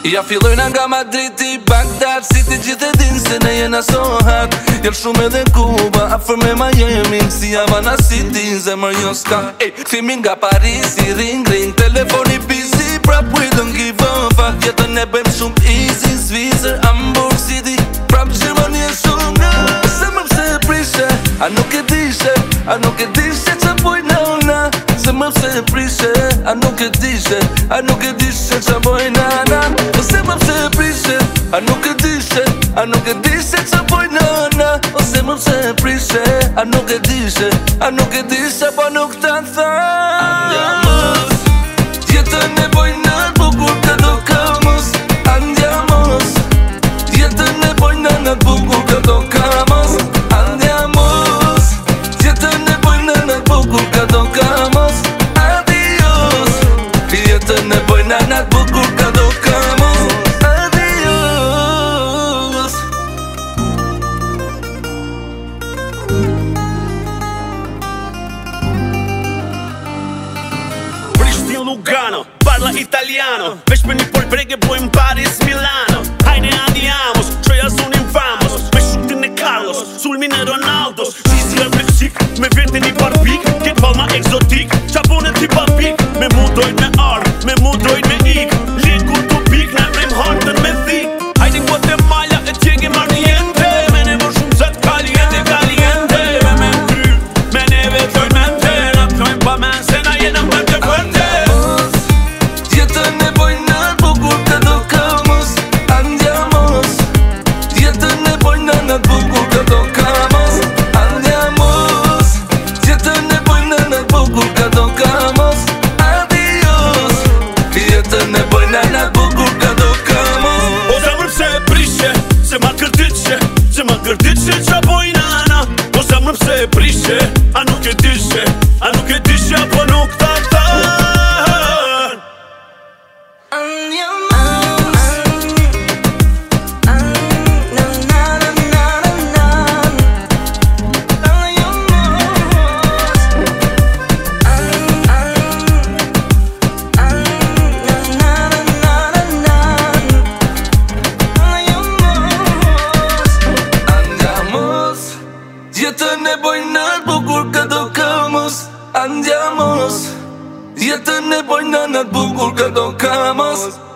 Ja fillojna nga Madridi, Bagdad, si ti gjithë e din se ne jena so hard. Jel shumë edhe Kuba, afër me Miami, si Havana City, zemër jo s'ka. Kthimi nga Parisi, ring ring, telefoni busy, prap we don't give a fuck. Jetën e bëjmë shumë easy, Zvizër, Hamburg City, prap Gjermani e shumë nga. Zemër pse e prishe, a nuk e dishe, a nuk e dishe që bojna una. Zemër pse e prishe, a nuk e dishe, a nuk e dishe që bojna na. Zemër pse e prishe, a nuk e dishe, a nuk e dishe që bojna na. Zemër pse e prishe, a nuk e dishe, a nuk e dishe, po nuk ta tha. Andiamos, jetën e bojna në bukur ka do kamos. Andiamos, jetën e bojna në bukur ka do kamos. Andiamos, jetën e bojna në bukur ka do kamos. Adios, jetën e bojna në bukur ka do kamos. Adios. Prishtin Lugano, parla italiano. Vesh me një polbrege bojmë Paris, Milano. Hajne andiamos, çoja zunin vamos. Me shutin e Carlos, sulmin e Ronaldos. Qizja Meksik, me vetin i barbik. Ket palma exotik, qabonet i papik. Me mudojnë me ardh, me mudojnë me ik. Likur të pik, na prim hartën me thik. Hajde Guatemala e tjege marniente. Me ne vër shumë zët caliente, caliente. Me kry, me neve tojnë mente. Na tojnë pa men se na jena mënte vërte. Jetën e bojna në bukur ka do kamos. Andiamos, jetën e bojna në bukur ka do kamos. Andiamos, jetën e bojna në bukur ka do kamos. Adios, jetën e bojna në bukur ka do kamos. O zemër pse e prishe, se ma kërdiqe, se ma kërdiqe qa bojna ana. O zemër pse e prishe, a nuk e dishe, a nuk e dishe, apo nuk ta than. Jetën e bojna në bukur ka do kamos. Andiamos, jetën e bojna në bukur ka do kamos.